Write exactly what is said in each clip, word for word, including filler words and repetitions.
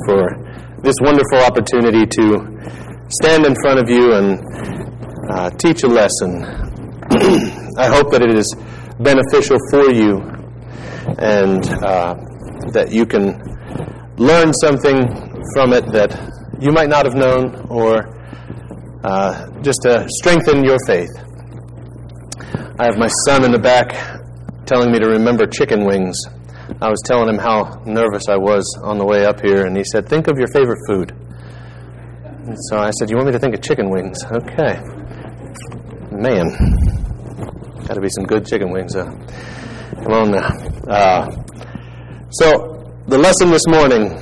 for this wonderful opportunity to stand in front of you and uh, teach a lesson. I hope that it is beneficial for you and uh, that you can learn something from it that you might not have known, or uh, just to strengthen your faith. I have my son in the back telling me to remember chicken wings. I was telling him how nervous I was on the way up here, and he said, think of your favorite food. And so I said, you want me to think of chicken wings? Okay. Man, got to be some good chicken wings, though. Come on now. Uh, so, the lesson this morning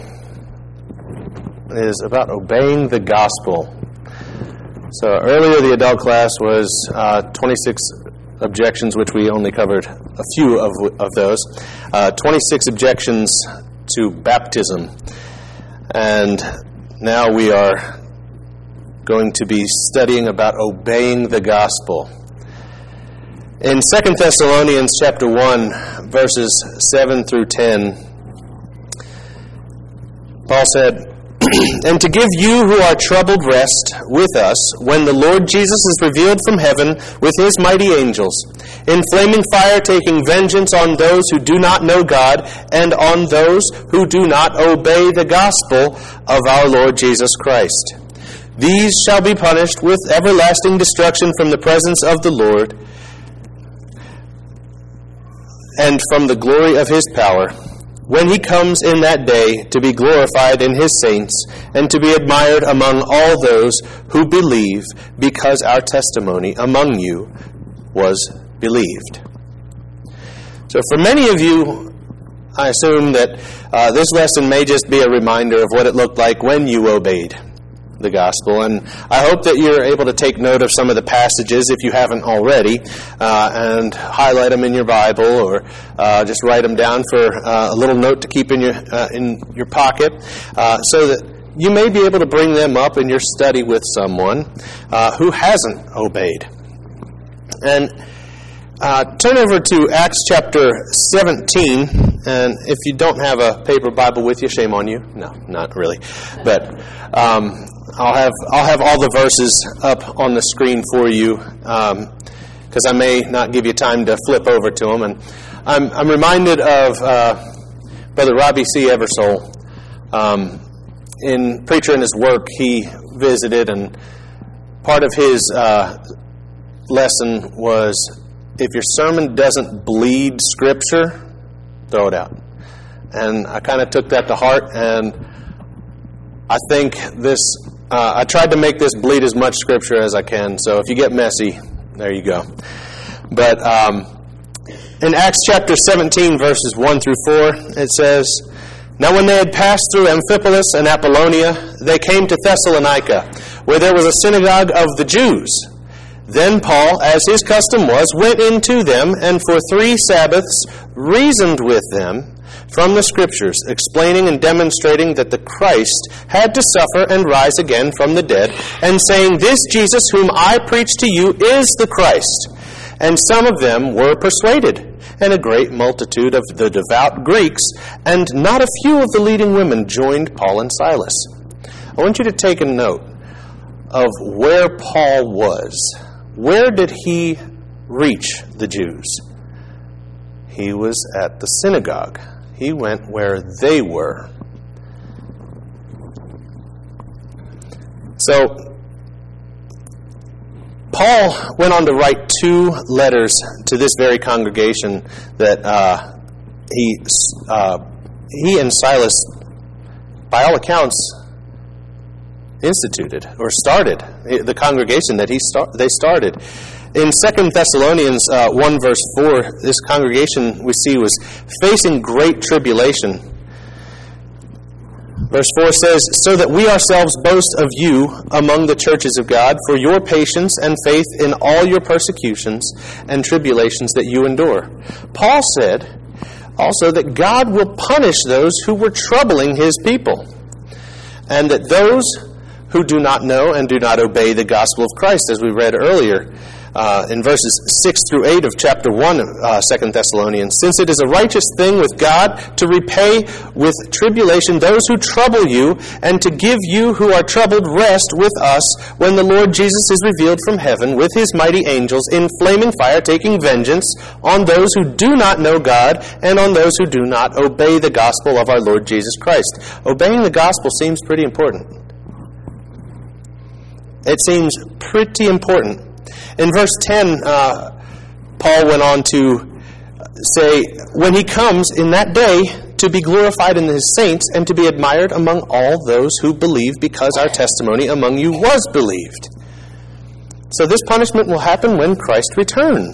is about obeying the gospel. So, earlier the adult class was uh, twenty-six objections, which we only covered a few of, of those. Uh, twenty-six objections to baptism. And now we are going to be studying about obeying the gospel. In Second Thessalonians chapter one, verses seven through ten, Paul said, and to give you who are troubled rest with us when the Lord Jesus is revealed from heaven with his mighty angels, in flaming fire taking vengeance on those who do not know God and on those who do not obey the gospel of our Lord Jesus Christ. These shall be punished with everlasting destruction from the presence of the Lord and from the glory of his power, when he comes in that day to be glorified in his saints and to be admired among all those who believe, because our testimony among you was believed. So for many of you, I assume that uh, this lesson may just be a reminder of what it looked like when you obeyed the gospel, and I hope that you're able to take note of some of the passages if you haven't already, uh, and highlight them in your Bible, or uh, just write them down for uh, a little note to keep in your uh, in your pocket, uh, so that you may be able to bring them up in your study with someone uh, who hasn't obeyed. And uh, turn over to Acts chapter seventeen, and if you don't have a paper Bible with you, shame on you. No, not really, but um, I'll have I'll have all the verses up on the screen for you, because um, I may not give you time to flip over to them. And I'm I'm reminded of uh, Brother Robbie C. Eversole. Um, in Preacher and His Work, he visited, and part of his uh, lesson was, if your sermon doesn't bleed Scripture, throw it out. And I kind of took that to heart, and I think this, uh, I tried to make this bleed as much Scripture as I can, so if you get messy, there you go. But um, in Acts chapter seventeen, verses one through four, it says, now when they had passed through Amphipolis and Apollonia, they came to Thessalonica, where there was a synagogue of the Jews. Then Paul, as his custom was, went into them, and for three Sabbaths reasoned with them from the Scriptures, explaining and demonstrating that the Christ had to suffer and rise again from the dead, and saying, this Jesus whom I preach to you is the Christ. And some of them were persuaded, and a great multitude of the devout Greeks, and not a few of the leading women joined Paul and Silas. I want you to take a note of where Paul was. Where did he reach the Jews? He was at the synagogue. He went where they were. So, Paul went on to write two letters to this very congregation that uh, he uh, he and Silas, by all accounts, instituted or started the congregation that he start, they started. In Second Thessalonians uh, one verse four, this congregation we see was facing great tribulation. Verse four says, so that we ourselves boast of you among the churches of God for your patience and faith in all your persecutions and tribulations that you endure. Paul said also that God will punish those who were troubling his people, and that those who do not know and do not obey the gospel of Christ, as we read earlier, uh, in verses six through eight of chapter one of uh, Second Thessalonians. Since it is a righteous thing with God to repay with tribulation those who trouble you, and to give you who are troubled rest with us when the Lord Jesus is revealed from heaven with his mighty angels in flaming fire, taking vengeance on those who do not know God and on those who do not obey the gospel of our Lord Jesus Christ. Obeying the gospel seems pretty important. It seems pretty important. In verse ten, uh, Paul went on to say, when he comes in that day to be glorified in his saints and to be admired among all those who believe, because our testimony among you was believed. So this punishment will happen when Christ returns.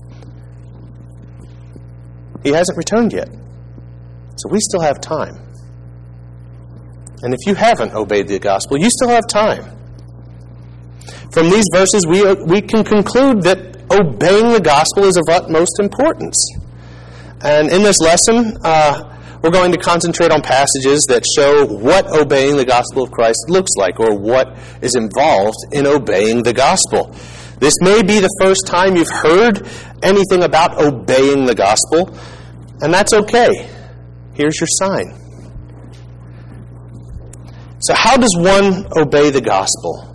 He hasn't returned yet. So we still have time. And if you haven't obeyed the gospel, you still have time. From these verses, we, we can conclude that obeying the gospel is of utmost importance. And in this lesson, uh, we're going to concentrate on passages that show what obeying the gospel of Christ looks like, or what is involved in obeying the gospel. This may be the first time you've heard anything about obeying the gospel, and that's okay. Here's your sign. So how does one obey the gospel?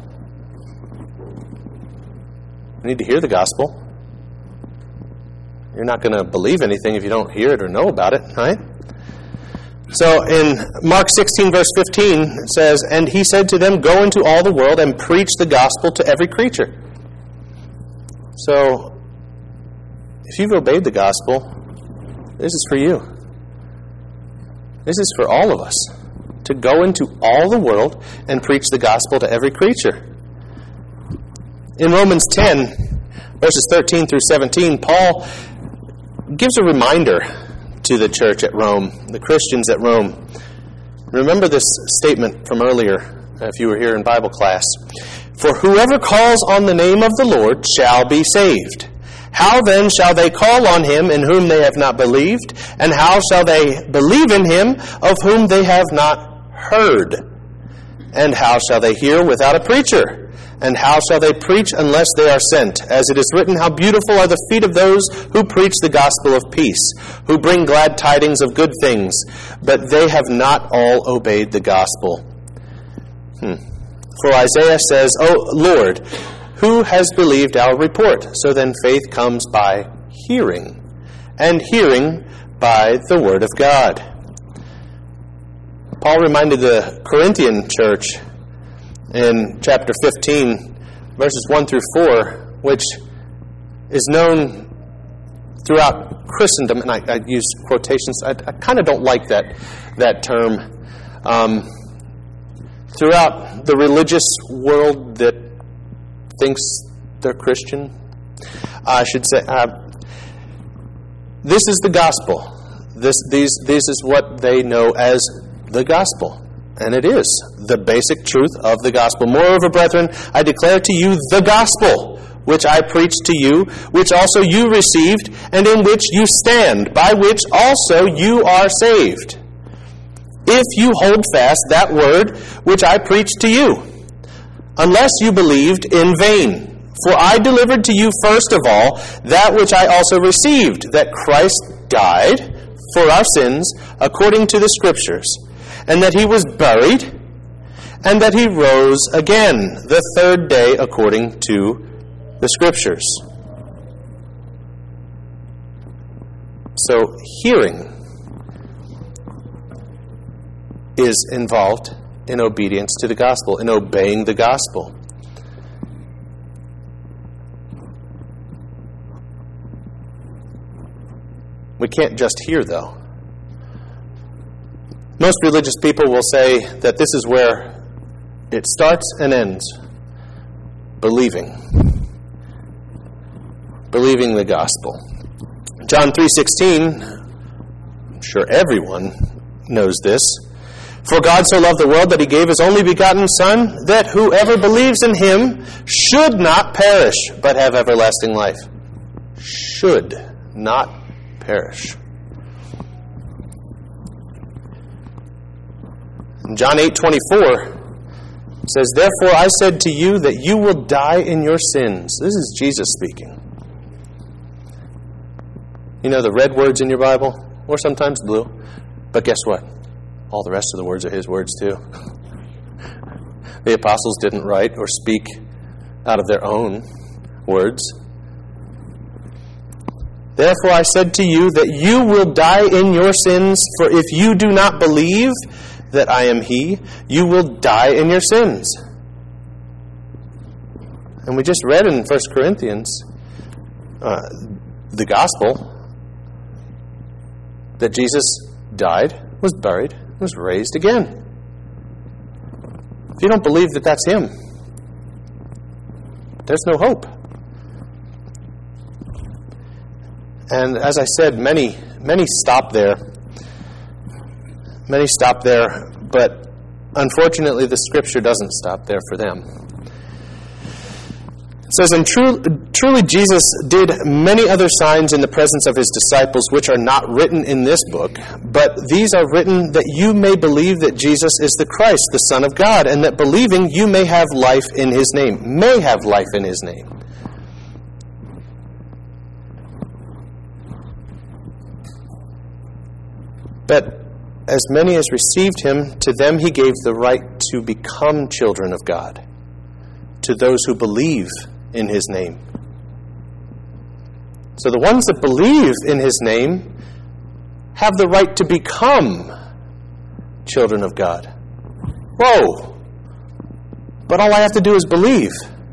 You need to hear the gospel. You're not going to believe anything if you don't hear it or know about it, right? So in Mark sixteen, verse fifteen, it says, and he said to them, go into all the world and preach the gospel to every creature. So, if you've obeyed the gospel, this is for you. This is for all of us, to go into all the world and preach the gospel to every creature. In Romans ten, verses thirteen through seventeen, Paul gives a reminder to the church at Rome, the Christians at Rome. Remember this statement from earlier, if you were here in Bible class. For whoever calls on the name of the Lord shall be saved. How then shall they call on him in whom they have not believed? And how shall they believe in him of whom they have not heard? And how shall they hear without a preacher? And how shall they preach unless they are sent? As it is written, how beautiful are the feet of those who preach the gospel of peace, who bring glad tidings of good things, but they have not all obeyed the gospel. Hmm. For Isaiah says, O Lord, who has believed our report? So then faith comes by hearing, and hearing by the word of God. Paul reminded the Corinthian church in chapter fifteen, verses one through four, which is known throughout Christendom, and I, I use quotations. I, I kind of don't like that that term. Um, throughout the religious world that thinks they're Christian, I should say, uh, this is the gospel. This, these, this is what they know as the gospel. And it is the basic truth of the gospel. Moreover, brethren, I declare to you the gospel, which I preached to you, which also you received, and in which you stand, by which also you are saved, if you hold fast that word which I preached to you, unless you believed in vain. For I delivered to you first of all that which I also received, that Christ died for our sins according to the Scriptures, and that he was buried, and that he rose again the third day according to the Scriptures. So hearing is involved in obedience to the gospel, in obeying the gospel. We can't just hear, though. Most religious people will say that this is where it starts and ends. Believing. Believing the gospel. John three sixteen, I'm sure everyone knows this. For God so loved the world that he gave his only begotten Son, that whoever believes in him should not perish, but have everlasting life. Should not perish. In John eight twenty-four, It says, therefore I said to you that you will die in your sins. This is Jesus speaking. You know the red words in your Bible, or sometimes blue. But guess what? All the rest of the words are his words too. The apostles didn't write or speak out of their own words. Therefore I said to you that you will die in your sins, for if you do not believe that I am he, you will die in your sins. And we just read in First Corinthians, uh, the gospel, that Jesus died, was buried, was raised again. If you don't believe that that's him, there's no hope. And as I said, many, many stop there. Many stop there, but unfortunately the Scripture doesn't stop there for them. It says, and true, truly Jesus did many other signs in the presence of his disciples, which are not written in this book, but these are written that you may believe that Jesus is the Christ, the Son of God, and that believing you may have life in his name. May have life in his name. But as many as received him, to them he gave the right to become children of God, to those who believe in his name. So the ones that believe in his name have the right to become children of God. Whoa! But all I have to do is believe.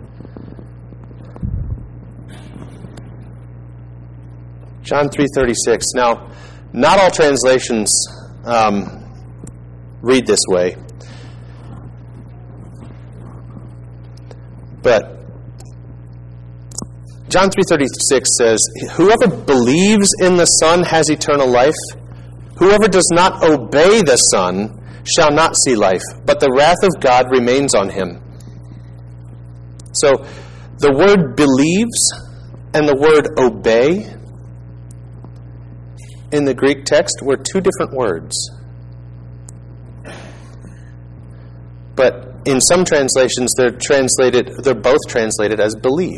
John three thirty-six. Now, not all translations um, read this way. But John three thirty-six says, whoever believes in the Son has eternal life. Whoever does not obey the Son shall not see life, but the wrath of God remains on him. So, the word believes and the word obey in the Greek text were two different words. But in some translations, they're translated, they're both translated as believe.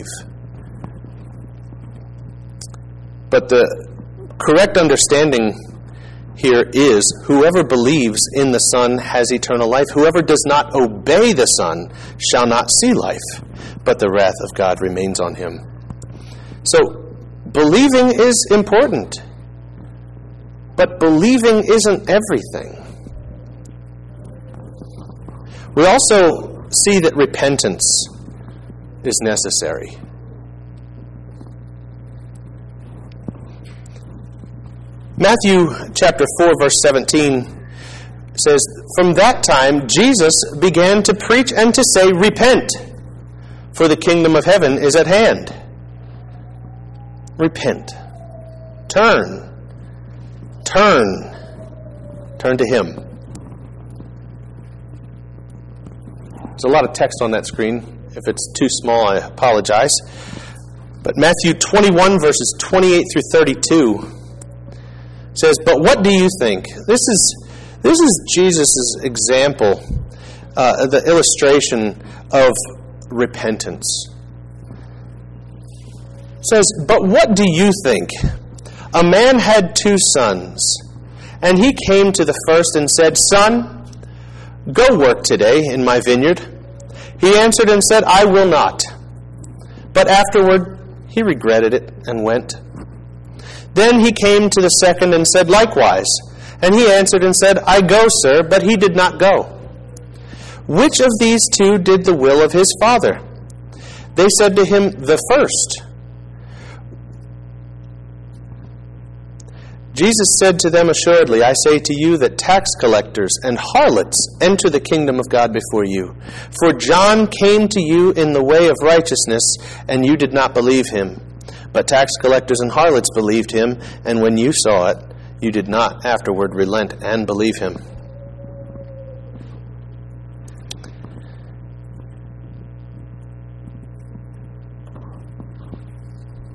But the correct understanding here is, whoever believes in the Son has eternal life. Whoever does not obey the Son shall not see life, but the wrath of God remains on him. So, believing is important. But believing isn't everything. We also see that repentance is necessary. Matthew chapter four, verse seventeen says, from that time Jesus began to preach and to say, repent, for the kingdom of heaven is at hand. Repent. Turn. Turn. Turn to him. There's a lot of text on that screen. If it's too small, I apologize. But Matthew twenty-one, verses twenty-eight through thirty-two says, but what do you think? This is this is Jesus' example, uh, the illustration of repentance. It says, but what do you think? A man had two sons, and he came to the first and said, son, go work today in my vineyard. He answered and said, I will not. But afterward he regretted it and went. Then he came to the second and said likewise. And he answered and said, I go, sir, but he did not go. Which of these two did the will of his father? They said to him, the first. Jesus said to them, assuredly, I say to you that tax collectors and harlots enter the kingdom of God before you. For John came to you in the way of righteousness, and you did not believe him. But tax collectors and harlots believed him, and when you saw it, you did not afterward relent and believe him.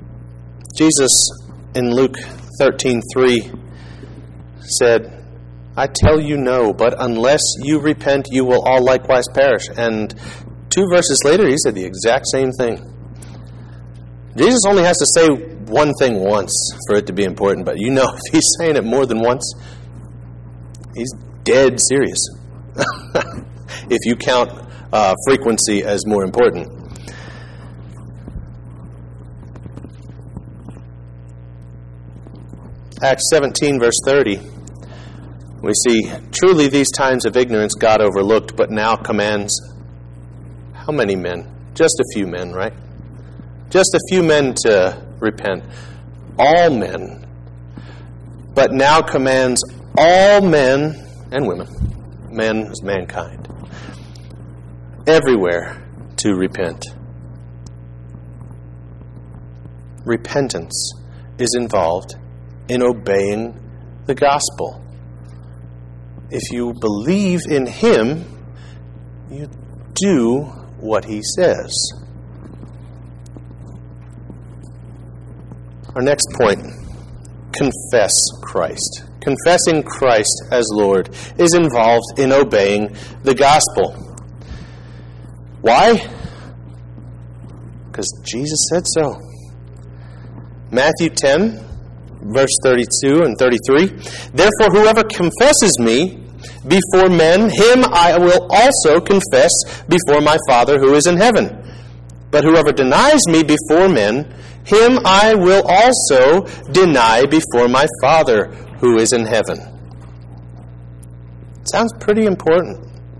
Jesus in Luke thirteen three said, I tell you no, but unless you repent, you will all likewise perish. And two verses later, he said the exact same thing. Jesus only has to say one thing once for it to be important, but you know if he's saying it more than once, he's dead serious. If you count uh, frequency as more important. Acts seventeen, verse thirty. We see, truly these times of ignorance God overlooked, but now commands how many men? Just a few men, right? Just a few men to repent. All men. But now commands all men and women. Men is mankind. Everywhere to repent. Repentance is involved in obeying the gospel. If you believe in him, you do what he says. Our next point, confess Christ. Confessing Christ as Lord is involved in obeying the gospel. Why? Because Jesus said so. Matthew ten, verse thirty-two and thirty-three. Therefore, whoever confesses me before men, him I will also confess before my Father who is in heaven. But whoever denies me before men, him I will also deny before my Father who is in heaven. Sounds pretty important.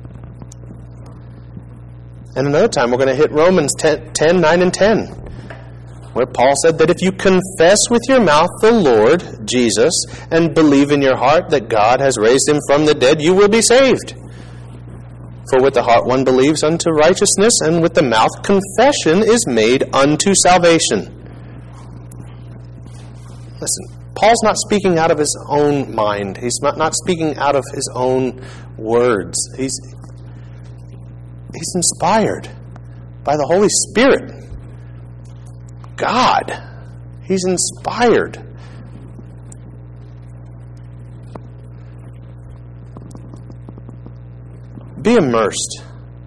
And another time we're going to hit Romans ten, nine, and ten, where Paul said that if you confess with your mouth the Lord Jesus and believe in your heart that God has raised him from the dead, you will be saved. For with the heart one believes unto righteousness, and with the mouth confession is made unto salvation. Listen, Paul's not speaking out of his own mind. He's not, not speaking out of his own words. He's, he's inspired by the Holy Spirit. God. He's inspired. Be immersed.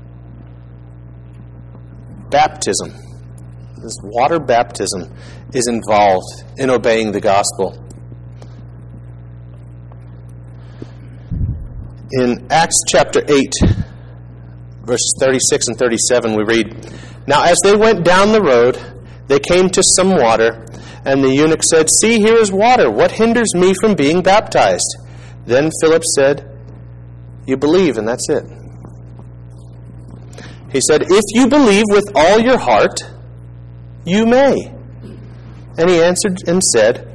Baptism. This water baptism is involved in obeying the gospel. In Acts chapter eight, verses thirty-six and thirty-seven, we read, Now as they went down the road, they came to some water, and the eunuch said, See, here is water. What hinders me from being baptized? Then Philip said, You believe, and that's it. He said, If you believe with all your heart, you may. And he answered and said,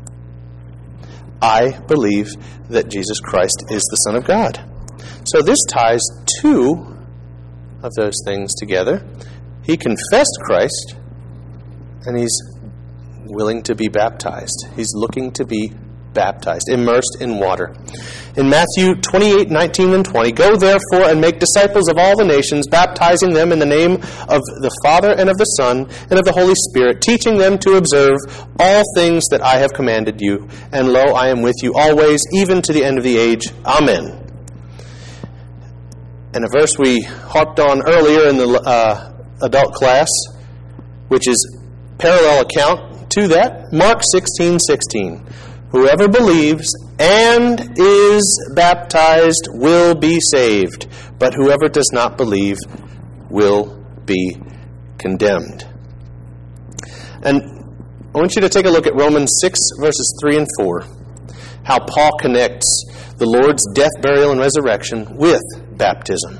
I believe that Jesus Christ is the Son of God. So this ties two of those things together. He confessed Christ, and he's willing to be baptized. He's looking to be baptized, immersed in water. In Matthew twenty-eight, nineteen, and twenty, Go therefore and make disciples of all the nations, baptizing them in the name of the Father and of the Son and of the Holy Spirit, teaching them to observe all things that I have commanded you. And lo, I am with you always, even to the end of the age. Amen. And a verse we harped on earlier in the uh, adult class, which is parallel account to that, Mark sixteen, sixteen. Whoever believes and is baptized will be saved, but whoever does not believe will be condemned. And I want you to take a look at Romans six, verses three and four, how Paul connects the Lord's death, burial, and resurrection with baptism.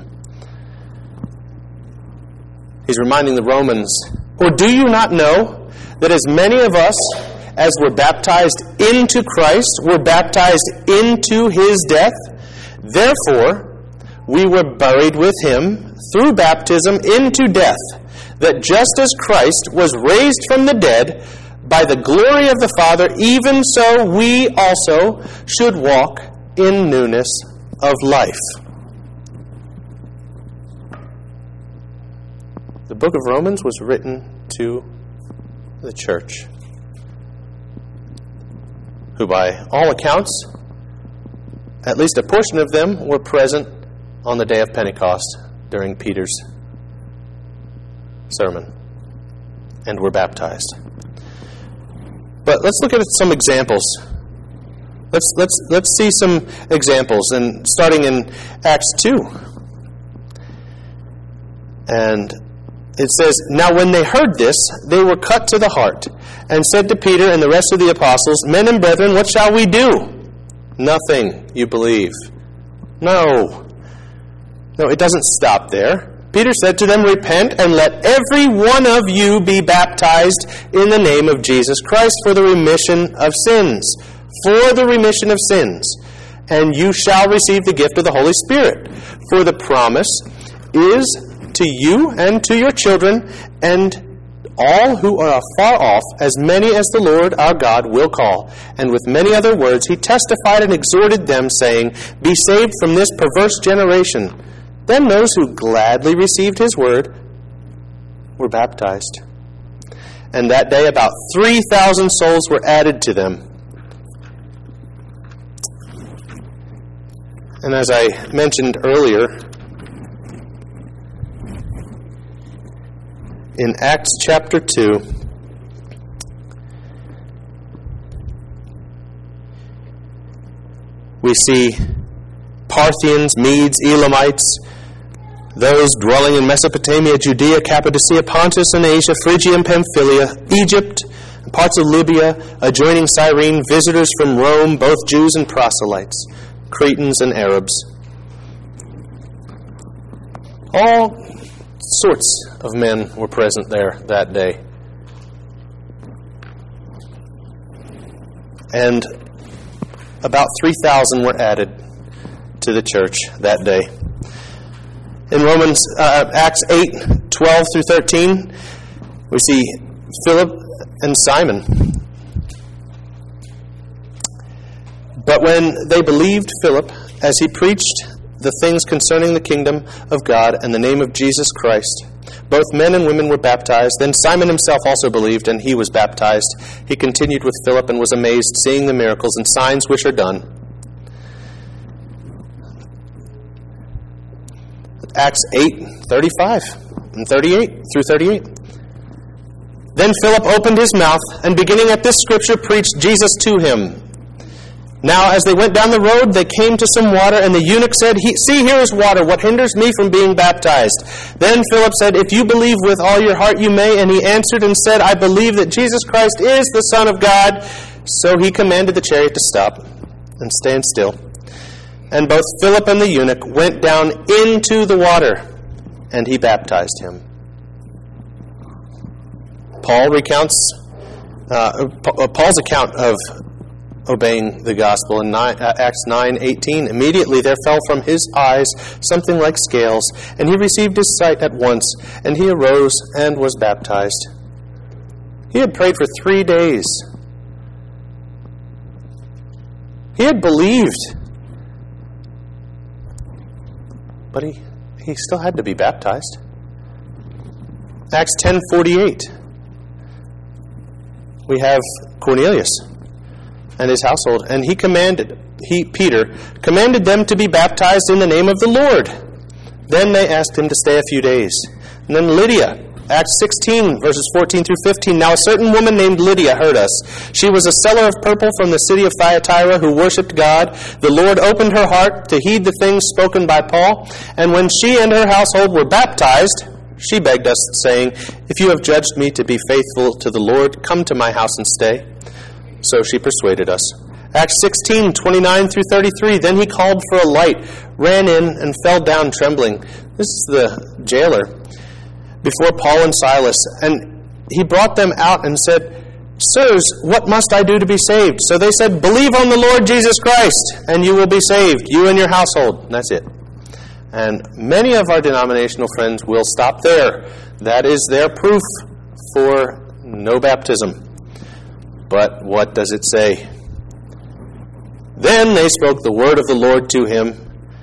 He's reminding the Romans, Or do you not know that as many of us as were baptized into Christ were baptized into his death? Therefore, we were buried with him through baptism into death, that just as Christ was raised from the dead by the glory of the Father, even so we also should walk in newness of life. The book of Romans was written to the church, who by all accounts at least a portion of them were present on the day of Pentecost during Peter's sermon and were baptized. But let's look at some examples. Let's let's let's see some examples, and starting in Acts two. And it says, "Now when they heard this, they were cut to the heart, and said to Peter and the rest of the apostles, 'Men and brethren, what shall we do?' 'Nothing, you believe.'" No. No, it doesn't stop there. Peter said to them, "Repent, and let every one of you be baptized in the name of Jesus Christ for the remission of sins. For the remission of sins. And you shall receive the gift of the Holy Spirit. For the promise is to you and to your children, and all who are far off, as many as the Lord our God will call." And with many other words he testified and exhorted them, saying, "Be saved from this perverse generation." Then those who gladly received his word were baptized. And that day about three thousand souls were added to them. And as I mentioned earlier, in Acts chapter two, we see Parthians, Medes, Elamites, those dwelling in Mesopotamia, Judea, Cappadocia, Pontus and Asia, Phrygia and Pamphylia, Egypt, parts of Libya, adjoining Cyrene, visitors from Rome, both Jews and proselytes, Cretans and Arabs. All sorts of men were present there that day. And about three thousand were added to the church that day. In Romans, uh, Acts eight, twelve through thirteen, we see Philip and Simon. "But when they believed Philip, as he preached the things concerning the kingdom of God and the name of Jesus Christ, both men and women were baptized. Then Simon himself also believed, and he was baptized. He continued with Philip and was amazed, seeing the miracles and signs which are done." Acts eight, thirty-five and thirty-eight through thirty-eight. "Then Philip opened his mouth, and beginning at this scripture, preached Jesus to him. Now as they went down the road, they came to some water, and the eunuch said, 'See, here is water. What hinders me from being baptized?' Then Philip said, 'If you believe with all your heart, you may.' And he answered and said, 'I believe that Jesus Christ is the Son of God.' So he commanded the chariot to stop and stand still. And both Philip and the eunuch went down into the water, and he baptized him." Paul recounts uh, Paul's account of obeying the gospel in nine, uh, Acts nine eighteen. "Immediately there fell from his eyes something like scales, and he received his sight at once, and he arose and was baptized." He had prayed for three days. He had believed. But he, he still had to be baptized. Acts ten forty-eight. We have Cornelius and his household, and he commanded, he, Peter, commanded them to be baptized in the name of the Lord. Then they asked him to stay a few days. And then Lydia, Acts sixteen, verses fourteen through fifteen. "Now a certain woman named Lydia heard us. She was a seller of purple from the city of Thyatira who worshipped God. The Lord opened her heart to heed the things spoken by Paul. And when she and her household were baptized, she begged us, saying, 'If you have judged me to be faithful to the Lord, come to my house and stay.' So she persuaded us." Acts sixteen, twenty-nine through thirty-three. "Then he called for a light, ran in, and fell down trembling." This is the jailer. "Before Paul and Silas. And he brought them out and said, 'Sirs, what must I do to be saved?' So they said, 'Believe on the Lord Jesus Christ, and you will be saved, you and your household.'" And that's it. And many of our denominational friends will stop there. That is their proof for no baptism. But what does it say? "Then they spoke the word of the Lord to him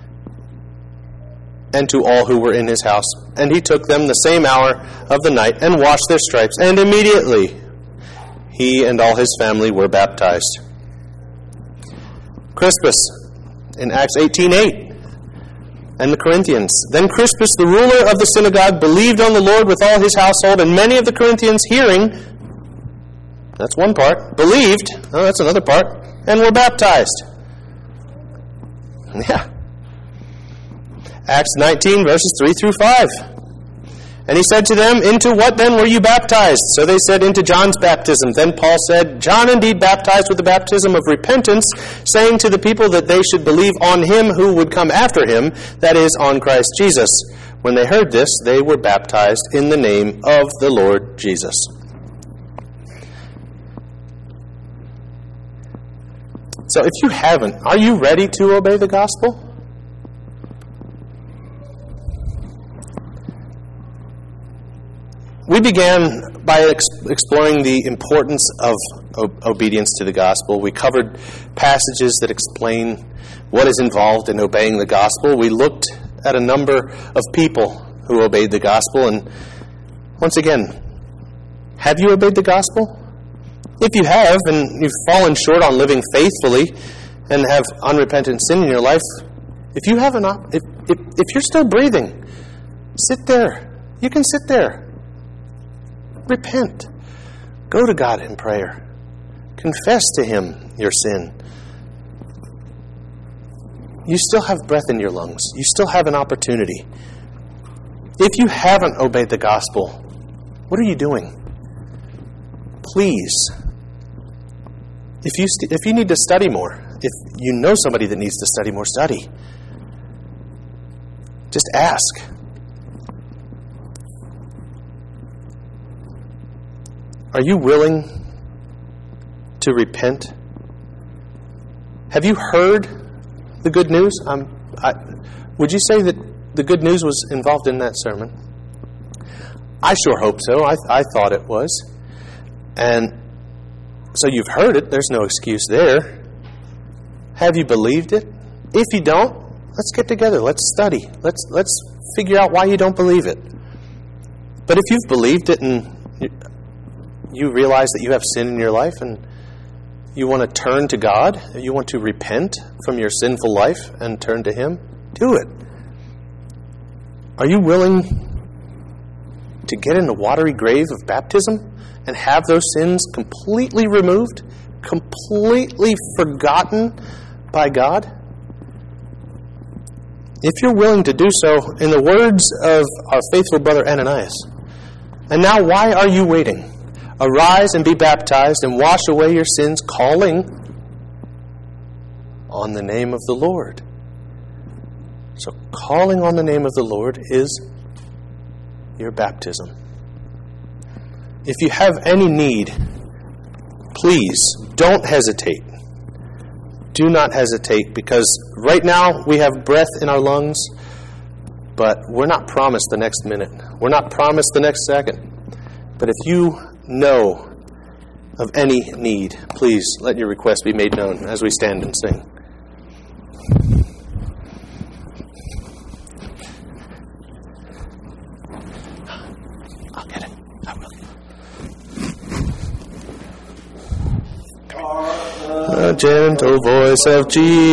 and to all who were in his house. And he took them the same hour of the night and washed their stripes. And immediately he and all his family were baptized." Crispus in Acts eighteen eight. And the Corinthians. Then Crispus, the ruler of the synagogue, believed on the Lord with all his household, and many of the Corinthians hearing, that's one part, believed, oh, that's another part, and were baptized. Yeah. Acts nineteen, verses three through five. And he said to them, into what then were you baptized? So they said, into John's baptism. Then Paul said, John indeed baptized with the baptism of repentance, saying to the people that they should believe on him who would come after him, that is, on Christ Jesus. When they heard this, they were baptized in the name of the Lord Jesus. So if you haven't, are you ready to obey the gospel? We began by ex- exploring the importance of o- obedience to the gospel. We covered passages that explain what is involved in obeying the gospel. We looked at a number of people who obeyed the gospel. And once again, have you obeyed the gospel? If you have, and you've fallen short on living faithfully and have unrepentant sin in your life, if you have an op- if, if if you're still breathing, sit there. You can sit there. Repent. Go to God in prayer. Confess to Him your sin. You still have breath in your lungs. You still have an opportunity. If you haven't obeyed the gospel, what are you doing? Please, if you st- if you need to study more, if you know somebody that needs to study more, study. Just ask. Are you willing to repent? Have you heard the good news? Um, I, would you say that the good news was involved in that sermon? I sure hope so. I, I thought it was. And so you've heard it. There's no excuse there. Have you believed it? If you don't, let's get together. Let's study. Let's let's figure out why you don't believe it. But if you've believed it and you realize that you have sin in your life and you want to turn to God, you want to repent from your sinful life and turn to Him, do it. Are you willing to get in the watery grave of baptism and have those sins completely removed, completely forgotten by God? If you're willing to do so, in the words of our faithful brother Ananias, and now why are you waiting? Arise and be baptized and wash away your sins, calling on the name of the Lord. So calling on the name of the Lord is your baptism. If you have any need, please don't hesitate. Do not hesitate, because right now we have breath in our lungs, but we're not promised the next minute. We're not promised the next second. But if you know of any need, please let your request be made known as we stand and sing. I'll get it. I will. A gentle voice of Jesus.